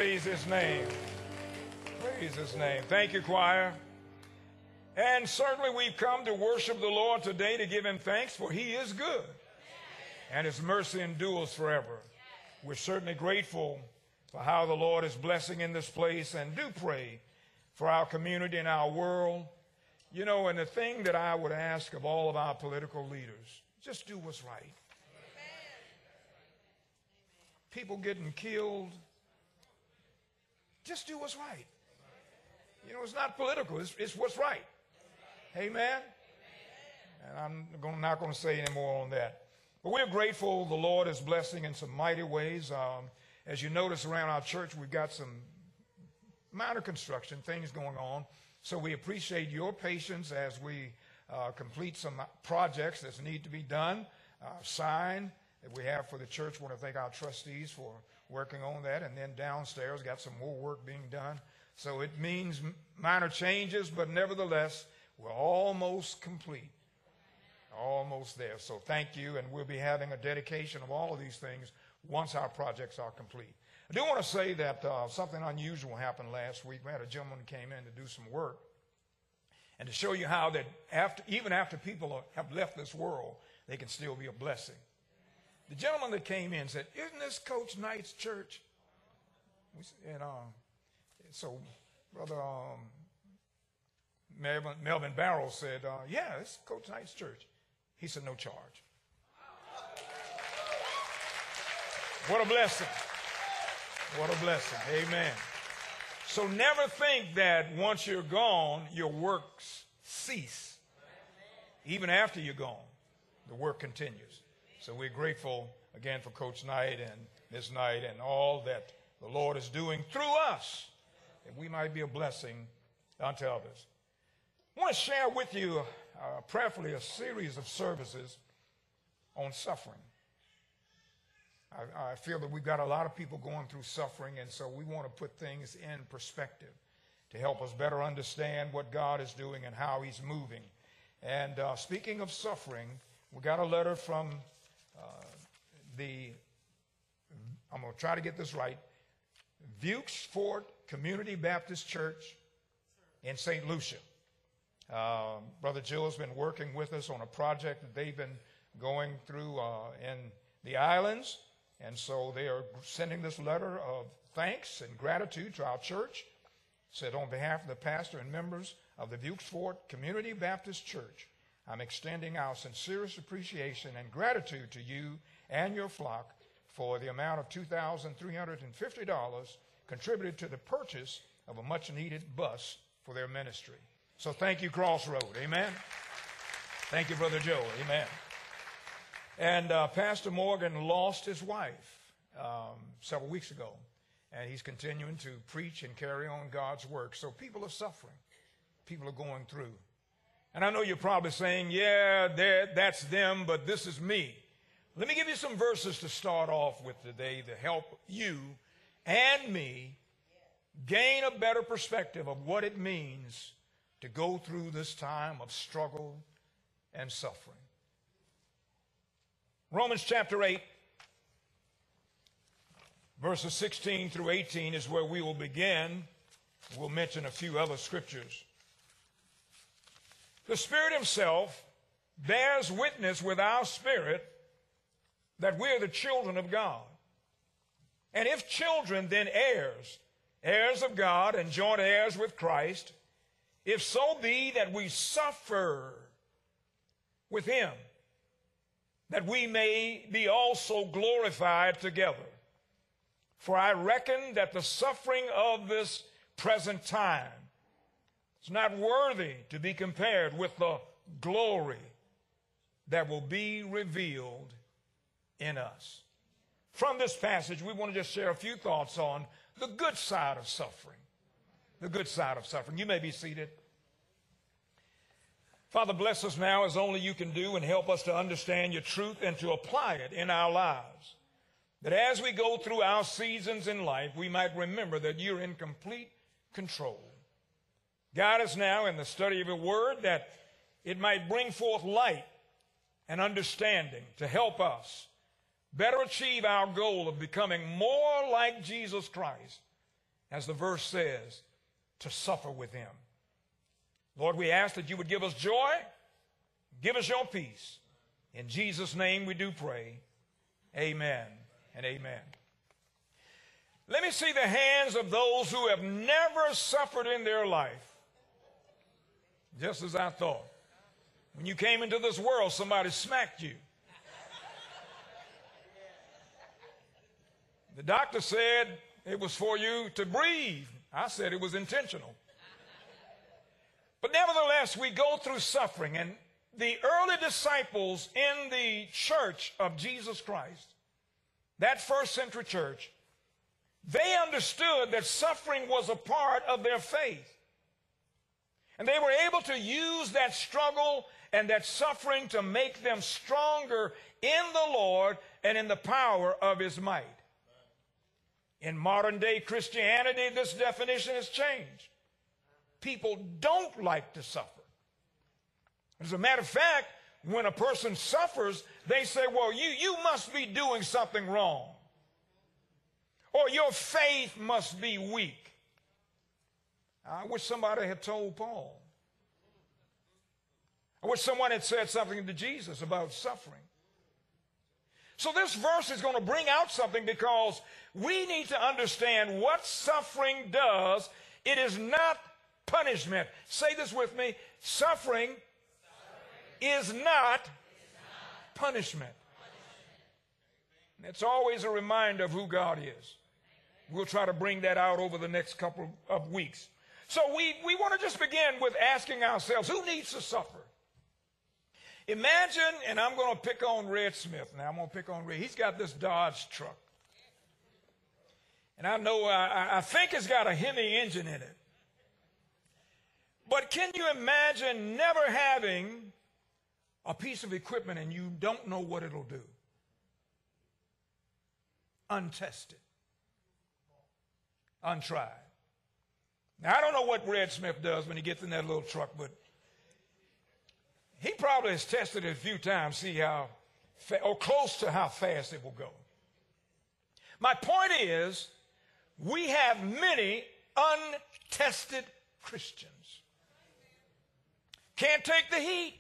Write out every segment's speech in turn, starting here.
Praise his name. Praise his name. Thank you, choir. And certainly we've come to worship the Lord today to give him thanks, for he is good and his mercy endures forever. We're certainly grateful for how the Lord is blessing in this place, and do pray for our community and our world. You know, and the thing that I would ask of all of our political leaders, just do what's right. People getting killed, just do what's right. You know, it's not political, it's what's right. Amen? And I'm not going to say any more on that. But we're grateful the Lord is blessing in some mighty ways. As you notice around our church, we've got some minor construction things going on. So we appreciate your patience as we complete some projects that need to be done. Sign that we have for the church. I want to thank our trustees for working on that. And then downstairs, got some more work being done. So it means minor changes, but nevertheless, we're almost complete. Almost there. So thank you, and we'll be having a dedication of all of these things once our projects are complete. I do want to say that something unusual happened last week. We had a gentleman who came in to do some work, and to show you how that even after people have left this world, they can still be a blessing. The gentleman that came in said, "Isn't this Coach Knight's church?" And so Brother Melvin Barrow said, "Yeah, it's Coach Knight's church." He said, "No charge." What a blessing. What a blessing. Amen. So never think that once you're gone, your works cease. Even after you're gone, the work continues. So we're grateful again for Coach Knight and Ms. Knight and all that the Lord is doing through us, that we might be a blessing unto others. I want to share with you prayerfully a series of services on suffering. I feel that we've got a lot of people going through suffering, and so we want to put things in perspective to help us better understand what God is doing and how he's moving. And speaking of suffering, we got a letter from I'm going to try to get this right, Vieux Fort Community Baptist Church in St. Lucia. Brother Joe has been working with us on a project that they've been going through in the islands. And so they are sending this letter of thanks and gratitude to our church. Said, on behalf of the pastor and members of the Vieux Fort Community Baptist Church, I'm extending our sincerest appreciation and gratitude to you and your flock for the amount of $2,350 contributed to the purchase of a much-needed bus for their ministry. So thank you, Crossroad. Amen. Thank you, Brother Joe. Amen. And Pastor Morgan lost his wife several weeks ago, and he's continuing to preach and carry on God's work. So people are suffering. People are going through. And I know you're probably saying, yeah, that's them, but this is me. Let me give you some verses to start off with today to help you and me gain a better perspective of what it means to go through this time of struggle and suffering. Romans chapter 8, verses 16 through 18 is where we will begin. We'll mention a few other scriptures. The Spirit himself bears witness with our spirit that we are the children of God. And if children, then heirs, heirs of God and joint heirs with Christ, if so be that we suffer with him, that we may be also glorified together. For I reckon that the suffering of this present time is not worthy to be compared with the glory that will be revealed in us. From this passage, we want to just share a few thoughts on the good side of suffering. The good side of suffering. You may be seated. Father, bless us now as only you can do, and help us to understand your truth and to apply it in our lives. That as we go through our seasons in life, we might remember that you're in complete control. Guide us now in the study of your word, that it might bring forth light and understanding to help us better achieve our goal of becoming more like Jesus Christ as the verse says, to suffer with him. Lord, we ask that you would give us joy, give us your peace. In Jesus' name we do pray. Amen and amen. Let me see the hands of those who have never suffered in their life. Just as I thought. When you came into this world, somebody smacked you. The doctor said it was for you to breathe. I said it was intentional. But nevertheless, we go through suffering. And the early disciples in the church of Jesus Christ, that first century church, they understood that suffering was a part of their faith. And they were able to use that struggle and that suffering to make them stronger in the Lord and in the power of his might. In modern day Christianity, this definition has changed. People don't like to suffer. As a matter of fact, when a person suffers, they say, well, you must be doing something wrong. Or your faith must be weak. I wish somebody had told Paul. I wish someone had said something to Jesus about suffering. So this verse is going to bring out something, because we need to understand what suffering does. It is not punishment. Say this with me. Suffering is not punishment. It's always a reminder of who God is. We'll try to bring that out over the next couple of weeks. So we want to just begin with asking ourselves, who needs to suffer? Imagine, and I'm going to pick on Red Smith. Now, I'm going to pick on Red. He's got this Dodge truck. And I know, I think it's got a Hemi engine in it. But can you imagine never having a piece of equipment and you don't know what it'll do? Untested. Untried. Now, I don't know what Red Smith does when he gets in that little truck, but he probably has tested it a few times, see how, or close to how fast it will go. My point is, we have many untested Christians. Can't take the heat.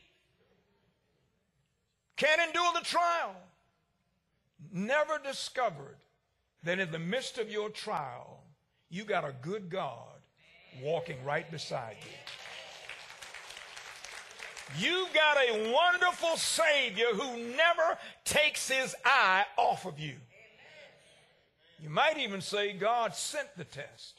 Can't endure the trial. Never discovered that in the midst of your trial, you got a good God walking right beside you. You got a wonderful Savior who never takes his eye off of you. You might even say God sent the test.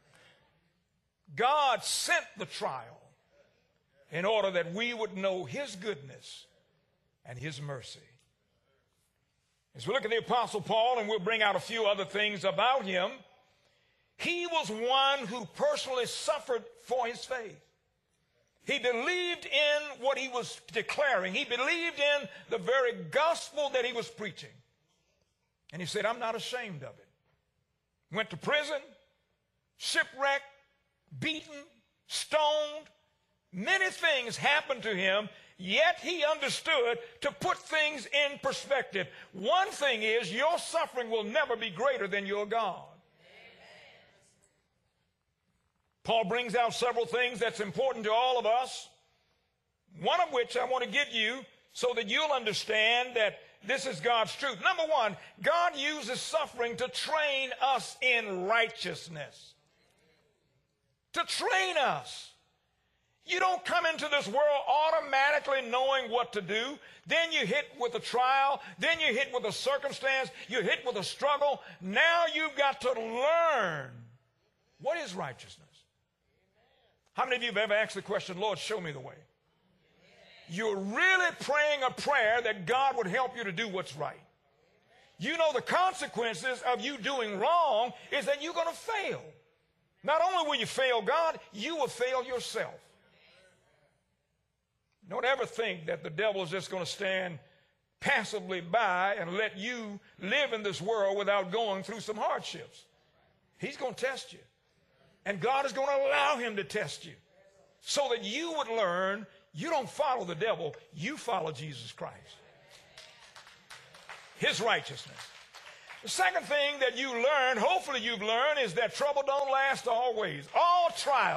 God sent the trial in order that we would know his goodness and his mercy. As we look at the Apostle Paul, and we'll bring out a few other things about him, he was one who personally suffered for his faith. He believed in what he was declaring. He believed in the very gospel that he was preaching. And he said, I'm not ashamed of it. Went to prison, shipwrecked, beaten, stoned. Many things happened to him, yet he understood to put things in perspective. One thing is, your suffering will never be greater than your God. Paul brings out several things that's important to all of us, one of which I want to give you so that you'll understand that this is God's truth. Number one, God uses suffering to train us in righteousness. To train us. You don't come into this world automatically knowing what to do. Then you hit with a trial. Then you hit with a circumstance. You hit with a struggle. Now you've got to learn what is righteousness. How many of you have ever asked the question, Lord, show me the way? You're really praying a prayer that God would help you to do what's right. You know the consequences of you doing wrong is that you're going to fail. Not only will you fail God, you will fail yourself. Don't ever think that the devil is just going to stand passively by and let you live in this world without going through some hardships. He's going to test you. And God is going to allow him to test you so that you would learn you don't follow the devil, you follow Jesus Christ. His righteousness. The second thing that you learn, hopefully you've learned, is that trouble don't last always. All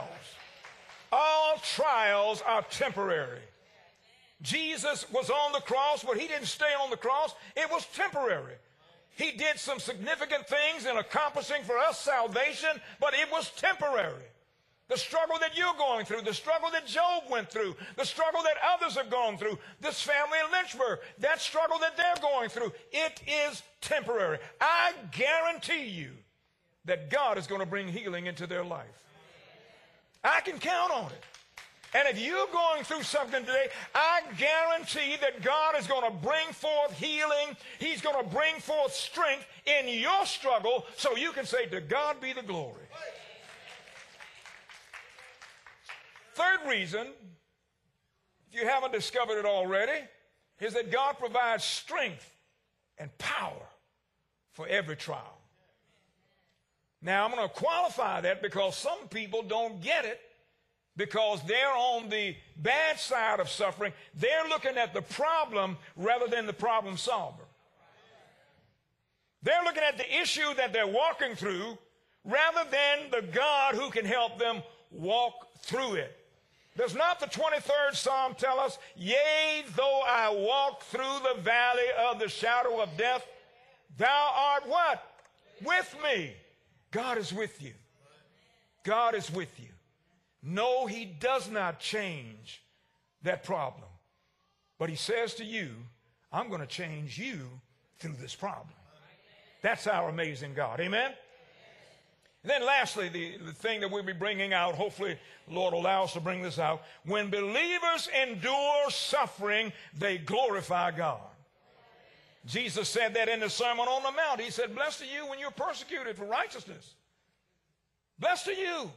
trials are temporary. Jesus was on the cross, but he didn't stay on the cross. It was temporary. He did some significant things in accomplishing for us salvation, but it was temporary. The struggle that you're going through, the struggle that Job went through, the struggle that others have gone through, this family in Lynchburg, that struggle that they're going through, it is temporary. I guarantee you that God is going to bring healing into their life. I can count on it. And if you're going through something today, I guarantee that God is going to bring forth healing. He's going to bring forth strength in your struggle so you can say, to God be the glory. Third reason, if you haven't discovered it already, is that God provides strength and power for every trial. Now, I'm going to qualify that because some people don't get it because they're on the bad side of suffering. They're looking at the problem rather than the problem solver. They're looking at the issue that they're walking through rather than the God who can help them walk through it. Does not the 23rd Psalm tell us, yea, though I walk through the valley of the shadow of death, thou art what? With me. God is with you. God is with you. No, he does not change that problem. But he says to you, I'm going to change you through this problem. That's our amazing God. Amen? And then lastly, the thing that we'll be bringing out, hopefully the Lord will allow us to bring this out. When believers endure suffering, they glorify God. Jesus said that in the Sermon on the Mount. He said, blessed are you when you're persecuted for righteousness. Blessed are you.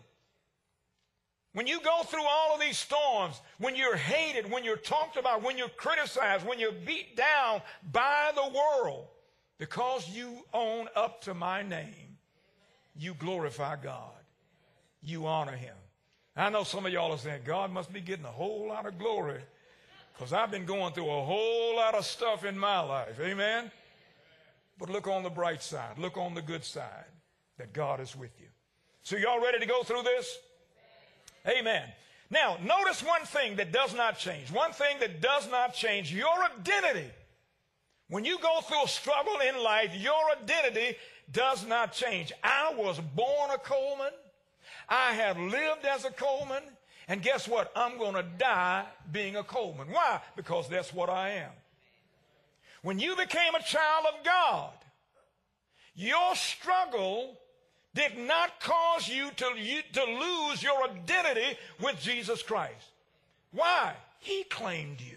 When you go through all of these storms, when you're hated, when you're talked about, when you're criticized, when you're beat down by the world, because you own up to my name, you glorify God. You honor him. I know some of y'all are saying, God must be getting a whole lot of glory because I've been going through a whole lot of stuff in my life. Amen? But look on the bright side. Look on the good side that God is with you. So y'all ready to go through this? Amen. Now, notice one thing that does not change. One thing that does not change, your identity. When you go through a struggle in life, your identity does not change. I was born a Coleman. I have lived as a Coleman. And guess what? I'm going to die being a Coleman. Why? Because that's what I am. When you became a child of God, your struggle did not cause you to lose your identity with Jesus Christ. Why? He claimed you.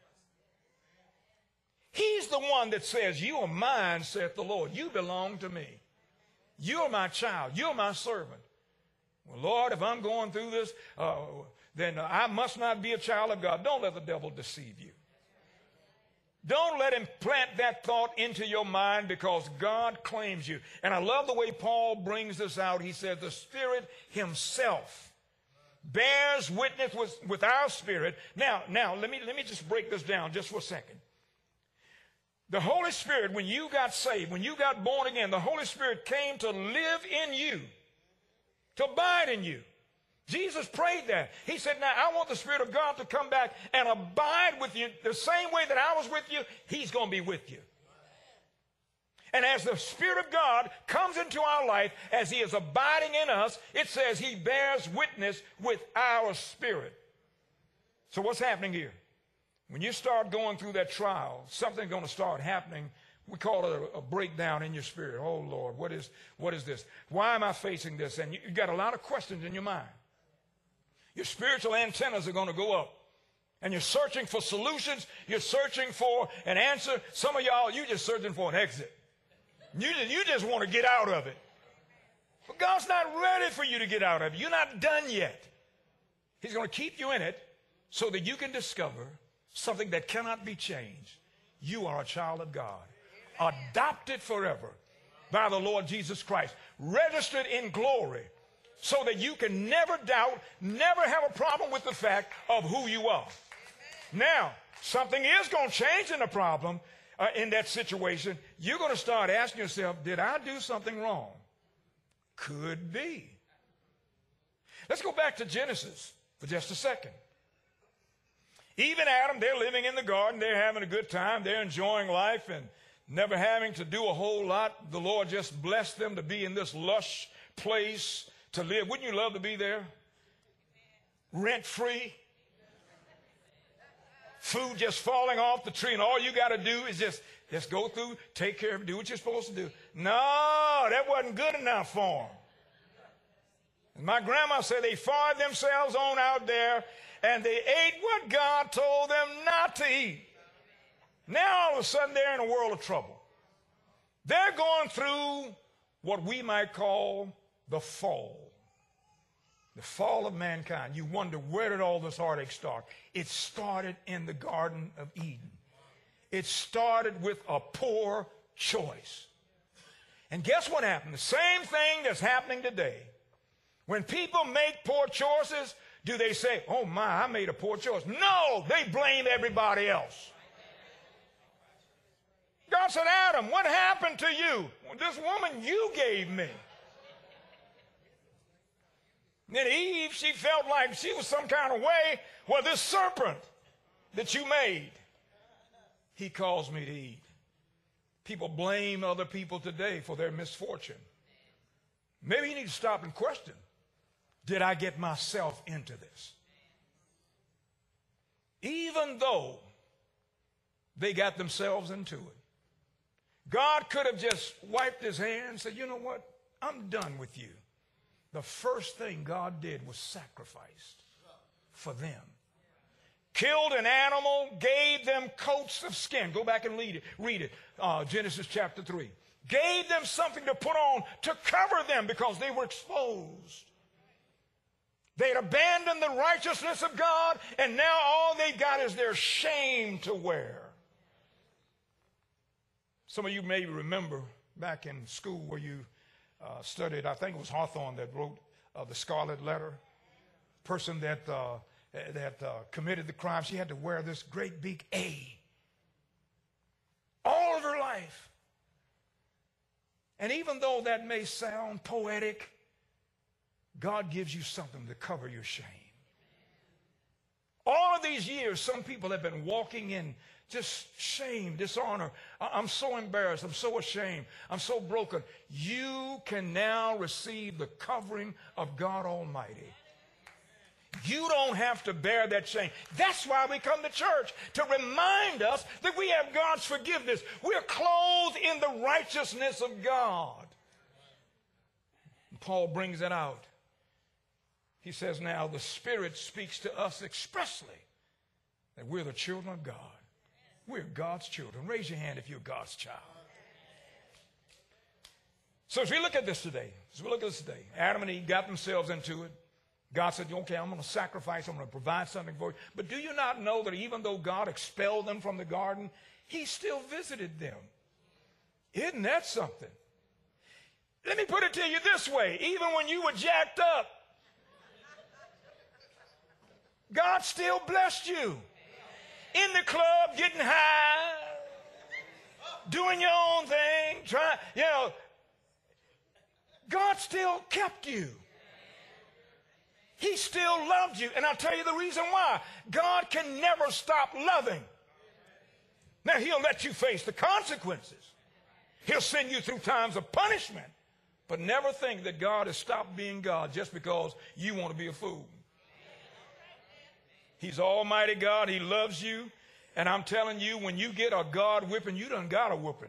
He's the one that says, you are mine, saith the Lord. You belong to me. You're my child. You're my servant. Well, Lord, if I'm going through this, then I must not be a child of God. Don't let the devil deceive you. Don't let him plant that thought into your mind because God claims you. And I love the way Paul brings this out. He says the Spirit himself bears witness with our spirit. Now, let me just break this down just for a second. The Holy Spirit, when you got saved, when you got born again, the Holy Spirit came to live in you, to abide in you. Jesus prayed that. He said, now I want the Spirit of God to come back and abide with you the same way that I was with you. He's going to be with you. And as the Spirit of God comes into our life, as he is abiding in us, it says he bears witness with our spirit. So what's happening here? When you start going through that trial, something's going to start happening. We call it a breakdown in your spirit. Oh, Lord, what is this? Why am I facing this? And you've got a lot of questions in your mind. Your spiritual antennas are going to go up. And you're searching for solutions. You're searching for an answer. Some of y'all, you're just searching for an exit. You just want to get out of it. But God's not ready for you to get out of it. You're not done yet. He's going to keep you in it so that you can discover something that cannot be changed. You are a child of God, adopted forever by the Lord Jesus Christ, registered in glory, so that you can never doubt, never have a problem with the fact of who you are. Now, something is going to change in the problem. in that situation, you're going to start asking yourself, did I do something wrong? Could be. Let's go back to Genesis for just a second. Eve and Adam, they're living in the garden. They're having a good time. They're enjoying life and never having to do a whole lot. The Lord just blessed them to be in this lush place to live. Wouldn't you love to be there? Rent-free. Food just falling off the tree, and all you got to do is just go through, take care of it, do what you're supposed to do. No, that wasn't good enough for them. And my grandma said they fired themselves on out there, and they ate what God told them not to eat. Now, all of a sudden, they're in a world of trouble. They're going through what we might call the fall. The fall of mankind. You wonder, where did all this heartache start? It started in the Garden of Eden. It started with a poor choice. And guess what happened? The same thing that's happening today. When people make poor choices, do they say, oh my, I made a poor choice? No, they blame everybody else. God said, Adam, what happened to you? This woman you gave me. Then Eve, she felt like she was some kind of way. Well, this serpent that you made, he caused me to eat. People blame other people today for their misfortune. Maybe you need to stop and question, did I get myself into this? Even though they got themselves into it, God could have just wiped his hand and said, you know what? I'm done with you. The first thing God did was sacrifice for them. Killed an animal, gave them coats of skin. Go back and read it. Genesis chapter 3. Gave them something to put on to cover them because they were exposed. They had abandoned the righteousness of God, and now all they've got is their shame to wear. Some of you may remember back in school where you studied, I think it was Hawthorne that wrote the Scarlet Letter. Person that committed the crime, she had to wear this great big A all of her life. And even though that may sound poetic, God gives you something to cover your shame. All of these years, some people have been walking in just shame, dishonor. I'm so embarrassed. I'm so ashamed. I'm so broken. You can now receive the covering of God Almighty. You don't have to bear that shame. That's why we come to church, to remind us that we have God's forgiveness. We're clothed in the righteousness of God. And Paul brings it out. He says now the Spirit speaks to us expressly that we're the children of God. We're God's children. Raise your hand if you're God's child. So as we look at this today, Adam and Eve got themselves into it. God said, okay, I'm going to sacrifice. I'm going to provide something for you. But do you not know that even though God expelled them from the garden, he still visited them? Isn't that something? Let me put it to you this way. Even when you were jacked up, God still blessed you. In the club, getting high, doing your own thing, God still kept you. He still loved you. And I'll tell you the reason why. God can never stop loving. Now, he'll let you face the consequences. He'll send you through times of punishment. But never think that God has stopped being God just because you want to be a fool. He's Almighty God. He loves you. And I'm telling you, when you get a God whipping, you done got a whooping.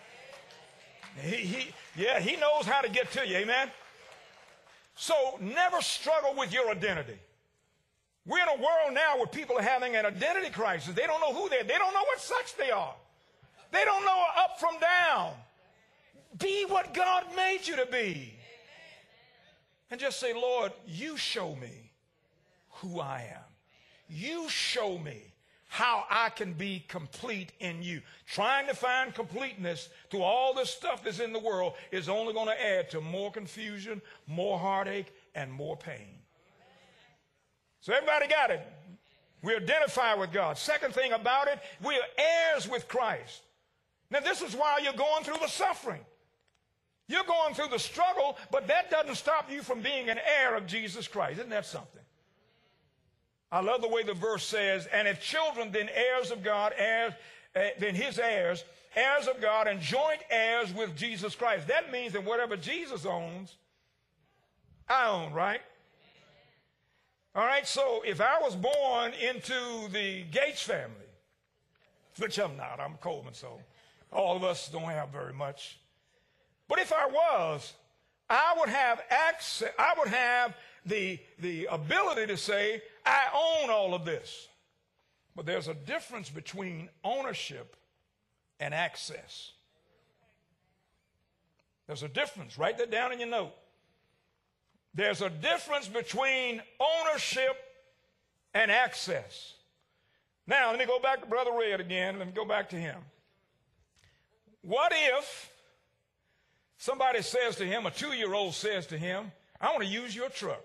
He knows how to get to you. Amen? So never struggle with your identity. We're in a world now where people are having an identity crisis. They don't know who they are. They don't know what sex they are. They don't know up from down. Be what God made you to be. And just say, Lord, you show me who I am. You show me how I can be complete in you. Trying to find completeness through all this stuff that's in the world is only going to add to more confusion, more heartache, and more pain. So everybody got it. We identify with God. Second thing about it, we are heirs with Christ. Now, this is why you're going through the suffering. You're going through the struggle, but that doesn't stop you from being an heir of Jesus Christ. Isn't that something? I love the way the verse says, and if children, then heirs of God, then his heirs, heirs of God, and joint heirs with Jesus Christ. That means that whatever Jesus owns, I own, right? All right, so if I was born into the Gates family, which I'm not, I'm Coleman, so all of us don't have very much. But if I was, I would have access, I would have the ability to say, I own all of this. But there's a difference between ownership and access. There's a difference. Write that down in your note. There's a difference between ownership and access. Now, let me go back to Brother Red again. Let me go back to him. What if somebody says to him, a 2-year-old says to him, I want to use your truck?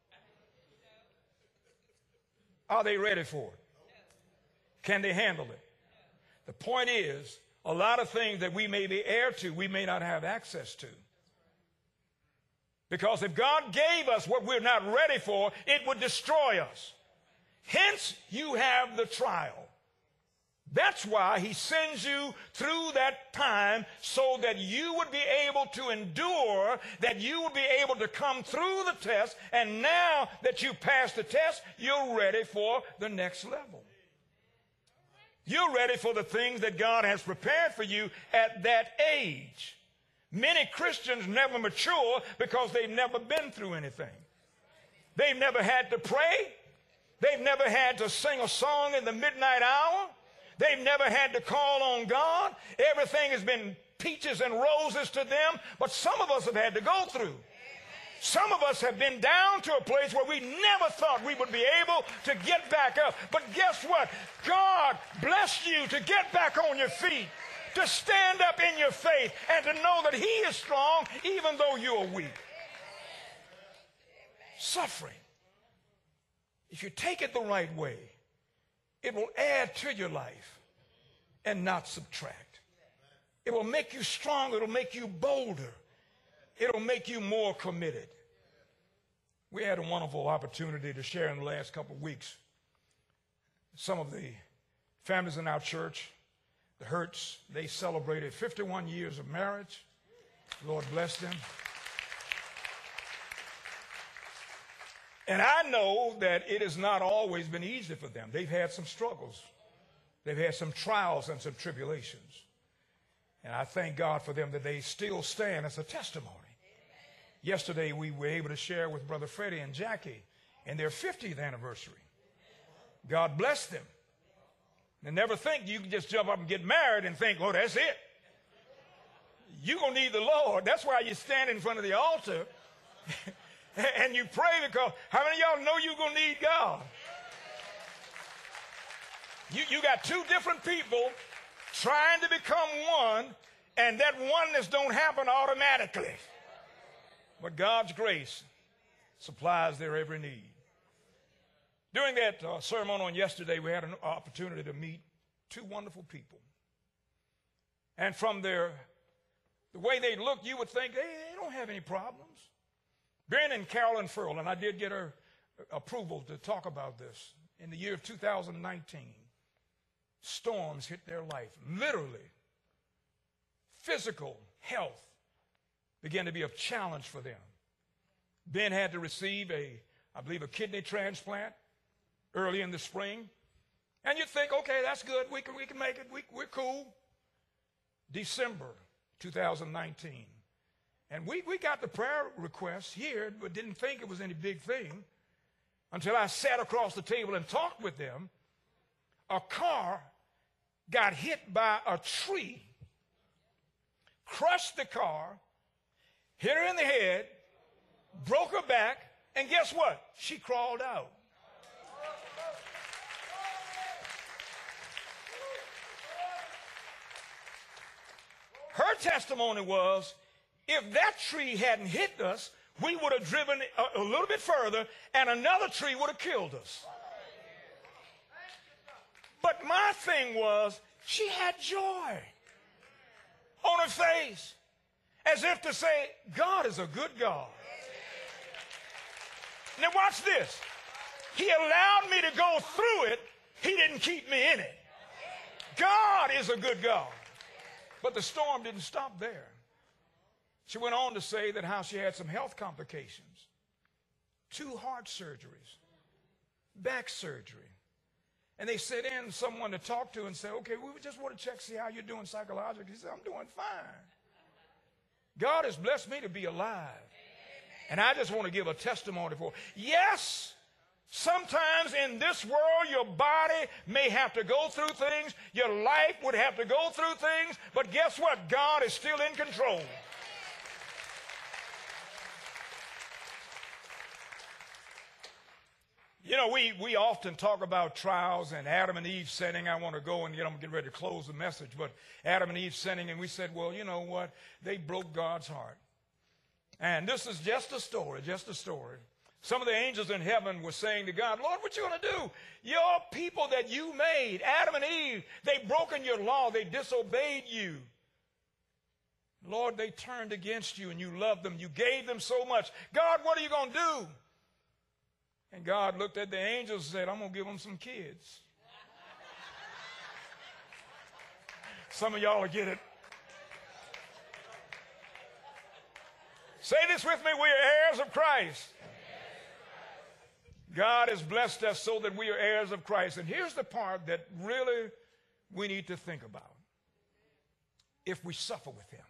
Are they ready for it? Can they handle it? The point is, a lot of things that we may be heir to, we may not have access to. Because if God gave us what we're not ready for, it would destroy us. Hence, you have the trial. That's why he sends you through that time so that you would be able to endure, that you would be able to come through the test, and now that you passed the test, you're ready for the next level. You're ready for the things that God has prepared for you at that age. Many Christians never mature because they've never been through anything. They've never had to pray. They've never had to sing a song in the midnight hour. They've never had to call on God. Everything has been peaches and roses to them, but some of us have had to go through. Some of us have been down to a place where we never thought we would be able to get back up. But guess what? God blessed you to get back on your feet, to stand up in your faith, and to know that he is strong even though you are weak. Suffering, if you take it the right way, it will add to your life and not subtract. It will make you stronger. It will make you bolder. It will make you more committed. We had a wonderful opportunity to share in the last couple of weeks. Some of the families in our church, the Hurts, they celebrated 51 years of marriage. Lord bless them. And I know that it has not always been easy for them. They've had some struggles. They've had some trials and some tribulations. And I thank God for them that they still stand as a testimony. Yesterday, we were able to share with Brother Freddie and Jackie in their 50th anniversary. God bless them. And never think you can just jump up and get married and think, oh, that's it. You're going to need the Lord. That's why you stand in front of the altar and you pray, because how many of y'all know you're going to need God? You got two different people trying to become one, and that oneness don't happen automatically. But God's grace supplies their every need. During that sermon on yesterday, we had an opportunity to meet two wonderful people. And from the way they look, you would think, hey, they don't have any problems. Ben and Carolyn Furl, and I did get her approval to talk about this, in the year of 2019, storms hit their life. Literally, physical health began to be a challenge for them. Ben had to receive I believe a kidney transplant early in the spring. And you'd think, okay, that's good. We can make it. We're cool. December 2019. And we got the prayer request here, but didn't think it was any big thing until I sat across the table and talked with them. A car got hit by a tree, crushed the car, hit her in the head, broke her back, and guess what? She crawled out. Her testimony was, if that tree hadn't hit us, we would have driven a little bit further, and another tree would have killed us. But my thing was, she had joy. on her face, as if to say, God is a good God. Now watch this. He allowed me to go through it. He didn't keep me in it. God is a good God. But the storm didn't stop there. She went on to say that how she had some health complications, 2 heart surgeries, back surgery. And they sent in someone to talk to and say, okay, we just want to check, see how you're doing psychologically. He said, I'm doing fine. God has blessed me to be alive. And I just want to give a testimony for it. Yes, sometimes in this world, your body may have to go through things. Your life would have to go through things. But guess what? God is still in control. You know, we often talk about trials and Adam and Eve sinning. I want to go and I'm getting ready to close the message. But Adam and Eve sinning, and we said, well, you know what? They broke God's heart. And this is just a story, just a story. Some of the angels in heaven were saying to God, Lord, what you going to do? Your people that you made, Adam and Eve, they broken your law. They disobeyed you. Lord, they turned against you and you loved them. You gave them so much. God, what are you going to do? And God looked at the angels and said, I'm going to give them some kids. Some of y'all will get it. Say this with me, we are heirs of Christ. God has blessed us so that we are heirs of Christ. And here's the part that really we need to think about. If we suffer with him.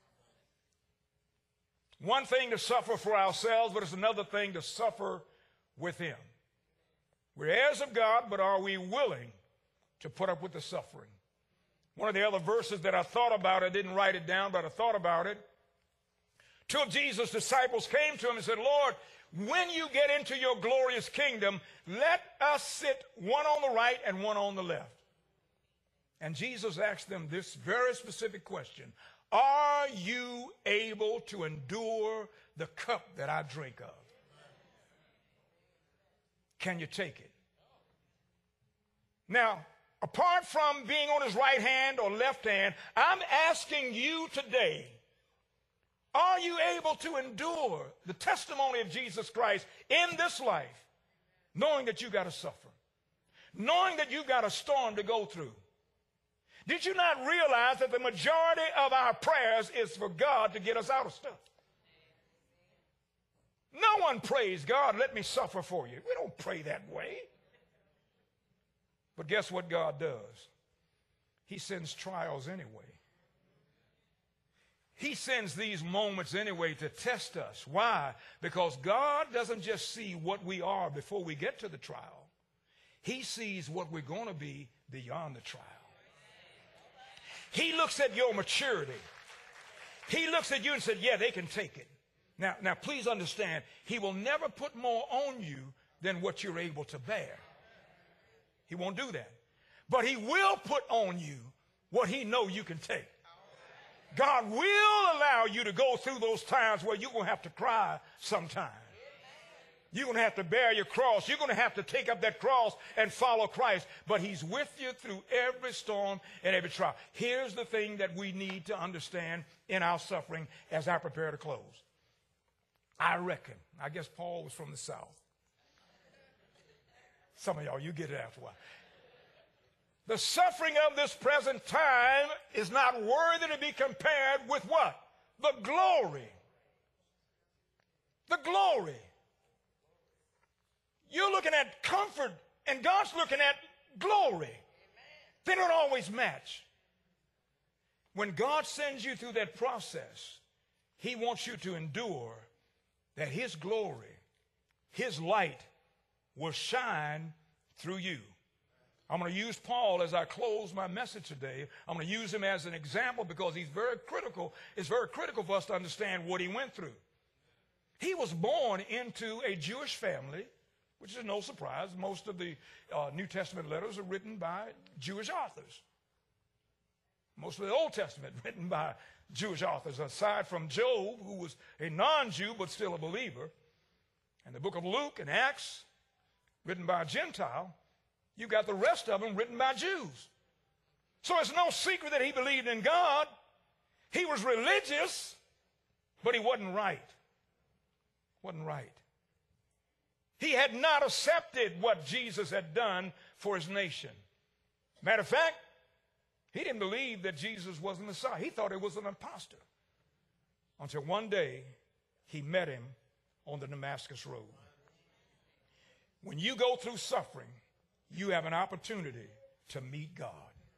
One thing to suffer for ourselves, but it's another thing to suffer with him. We're heirs of God, but are we willing to put up with the suffering? One of the other verses that I thought about, I didn't write it down, but I thought about it. 2 of Jesus' disciples came to him and said, Lord, when you get into your glorious kingdom, let us sit one on the right and one on the left. And Jesus asked them this very specific question. Are you able to endure the cup that I drink of? Can you take it? Now, apart from being on his right hand or left hand, I'm asking you today, are you able to endure the testimony of Jesus Christ in this life, knowing that you got to suffer, knowing that you got a storm to go through? Did you not realize that the majority of our prayers is for God to get us out of stuff? No one prays, God, let me suffer for you. We don't pray that way. But guess what God does? He sends trials anyway. He sends these moments anyway to test us. Why? Because God doesn't just see what we are before we get to the trial. He sees what we're going to be beyond the trial. He looks at your maturity. He looks at you and said, yeah, they can take it. Now, please understand, he will never put more on you than what you're able to bear. He won't do that. But he will put on you what he knows you can take. God will allow you to go through those times where you're going to have to cry sometime. You're going to have to bear your cross. You're going to have to take up that cross and follow Christ. But he's with you through every storm and every trial. Here's the thing that we need to understand in our suffering as I prepare to close. I guess Paul was from the South. Some of y'all, you get it after a while. The suffering of this present time is not worthy to be compared with what? The glory. The glory. You're looking at comfort, and God's looking at glory. Amen. They don't always match. When God sends you through that process, he wants you to endure that his glory, his light will shine through you. I'm going to use Paul as I close my message today. I'm going to use him as an example because he's very critical. It's very critical for us to understand what he went through. He was born into a Jewish family, which is no surprise. Most of the New Testament letters are written by Jewish authors. Most of the Old Testament written by Jewish authors, aside from Job, who was a non-Jew but still a believer, and the book of Luke and Acts, written by a Gentile. You got the rest of them written by Jews. So it's no secret that he believed in God. He was religious, but he wasn't right. Wasn't right. He had not accepted what Jesus had done for his nation. Matter of fact, he didn't believe that Jesus was the Messiah. He thought it was an impostor. Until one day, he met him on the Damascus Road. When you go through suffering, you have an opportunity to meet God.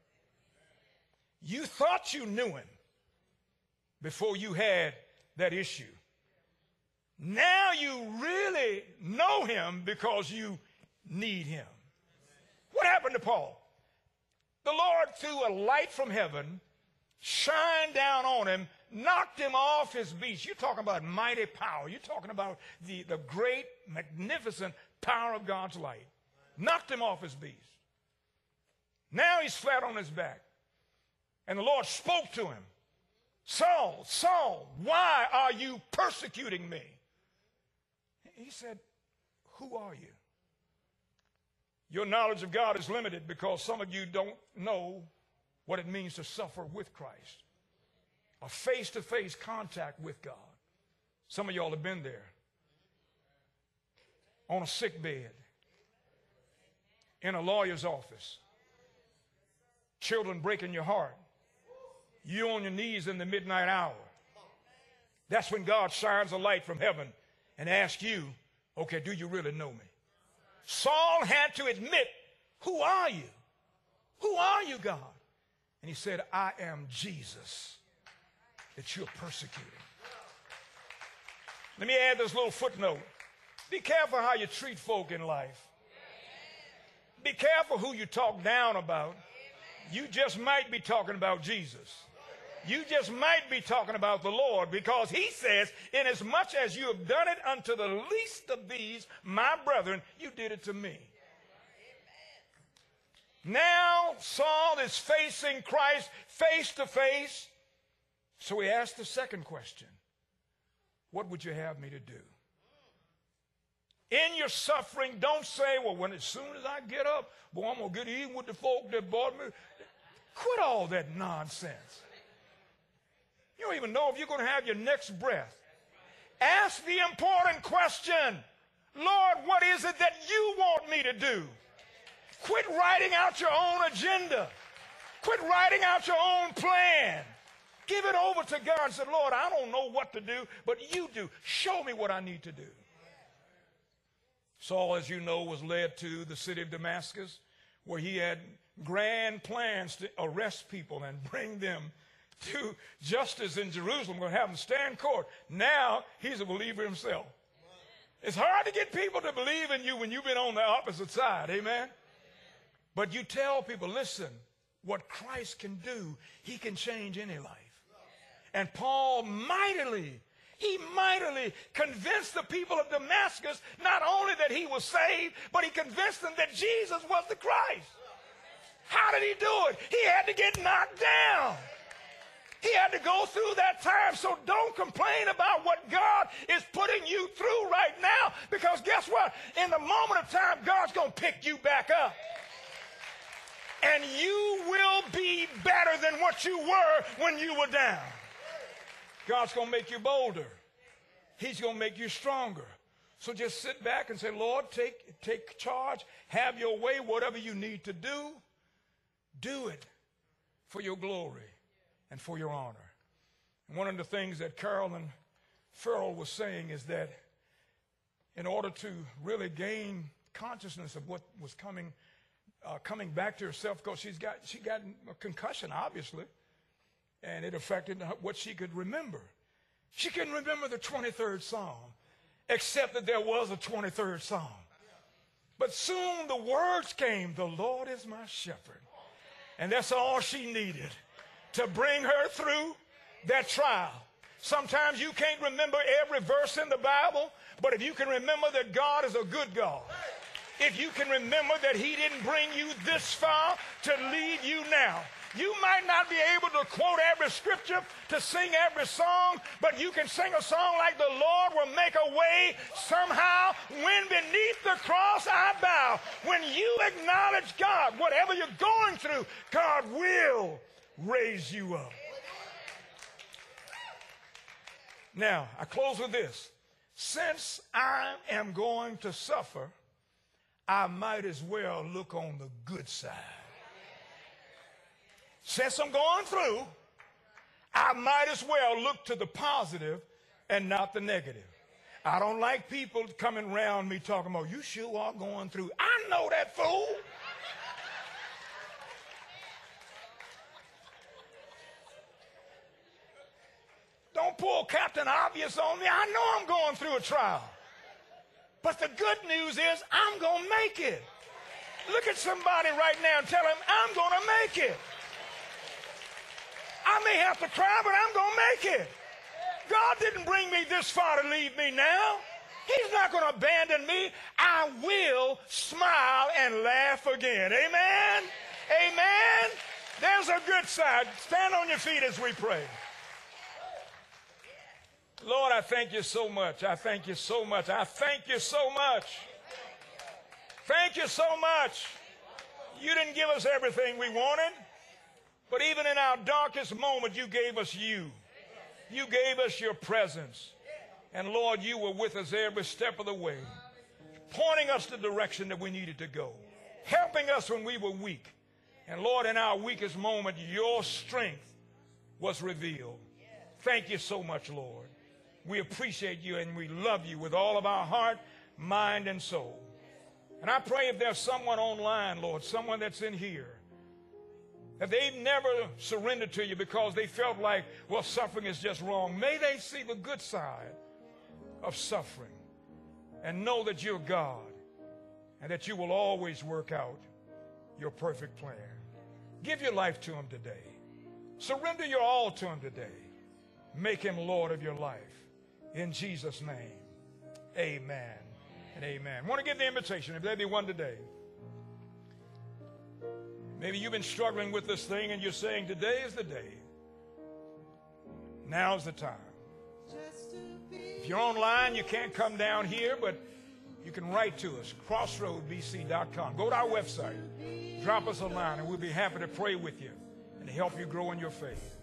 You thought you knew him before you had that issue. Now you really know him because you need him. What happened to Paul? The Lord threw a light from heaven, shined down on him, knocked him off his beast. You're talking about mighty power. You're talking about the great, magnificent power of God's light. Knocked him off his beast. Now he's flat on his back. And the Lord spoke to him. Saul, Saul, why are you persecuting me? He said, who are you? Your knowledge of God is limited because some of you don't know what it means to suffer with Christ. A face-to-face contact with God. Some of y'all have been there. On a sick bed. In a lawyer's office. Children breaking your heart. You on your knees in the midnight hour. That's when God shines a light from heaven and asks you, okay, do you really know me? Saul had to admit, who are you? Who are you, God? And he said, I am Jesus that you're persecuting. Let me add this little footnote. Be careful how you treat folk in life. Be careful who you talk down about. You just might be talking about Jesus. You just might be talking about the Lord, because he says, inasmuch as you have done it unto the least of these, my brethren, you did it to me. Now Saul is facing Christ face to face. So he asked the second question. What would you have me to do? In your suffering, don't say, well, as soon as I get up, boy, I'm going to get even with the folk that bought me. Quit all that nonsense. You don't even know if you're going to have your next breath. Ask the important question. Lord, what is it that you want me to do? Quit writing out your own agenda. Quit writing out your own plan. Give it over to God and say, Lord, I don't know what to do, but you do. Show me what I need to do. Saul, as you know, was led to the city of Damascus, where he had grand plans to arrest people and bring them to justice in Jerusalem. We're going to have them stand court. Now he's a believer himself. It's hard to get people to believe in you when you've been on the opposite side. Amen? But you tell people, listen, what Christ can do, he can change any life. And Paul mightily convinced the people of Damascus not only that he was saved, but he convinced them that Jesus was the Christ. How did he do it? He had to get knocked down. He had to go through that time. So don't complain about what God is putting you through right now, because guess what? In the moment of time, God's going to pick you back up. And you will be better than what you were when you were down. God's going to make you bolder. He's going to make you stronger. So just sit back and say, Lord, take charge. Have your way. Whatever you need to do, do it for your glory and for your honor. And one of the things that Carolyn Farrell was saying is that in order to really gain consciousness of what was coming back to herself, because she got a concussion, obviously, and it affected what she could remember. She couldn't remember the 23rd Psalm, except that there was a 23rd Psalm. But soon the words came, the Lord is my shepherd. And that's all she needed to bring her through that trial. Sometimes you can't remember every verse in the Bible, but if you can remember that God is a good God, if you can remember that he didn't bring you this far to lead you now. You might not be able to quote every scripture, to sing every song, but you can sing a song like the Lord will make a way somehow. When beneath the cross I bow. When you acknowledge God, whatever you're going through, God will raise you up. Now, I close with this. Since I am going to suffer, I might as well look on the good side. Since I'm going through, I might as well look to the positive and not the negative. I don't like people coming around me talking about, you sure are going through. I know that fool. Don't pull Captain Obvious on me. I know I'm going through a trial. But the good news is I'm going to make it. Look at somebody right now and tell him, I'm going to make it. I may have to cry, but I'm going to make it. God didn't bring me this far to leave me now. He's not going to abandon me. I will smile and laugh again. Amen? Amen? There's a good side. Stand on your feet as we pray. Lord, I thank you so much. I thank you so much. I thank you so much. Thank you so much. You didn't give us everything we wanted, but even in our darkest moment, you gave us you. You gave us your presence. And Lord, you were with us every step of the way, pointing us the direction that we needed to go, helping us when we were weak. And Lord, in our weakest moment, your strength was revealed. Thank you so much, Lord. We appreciate you and we love you with all of our heart, mind, and soul. And I pray if there's someone online, Lord, someone that's in here, that they've never surrendered to you because they felt like, well, suffering is just wrong. May they see the good side of suffering and know that you're God and that you will always work out your perfect plan. Give your life to him today. Surrender your all to him today. Make him Lord of your life. In Jesus' name, amen and amen. I want to give the invitation, if there be one today. Maybe you've been struggling with this thing and you're saying, today is the day. Now's the time. If you're online, you can't come down here, but you can write to us, crossroadbc.com. Go to our website, drop us a line, and we'll be happy to pray with you and to help you grow in your faith.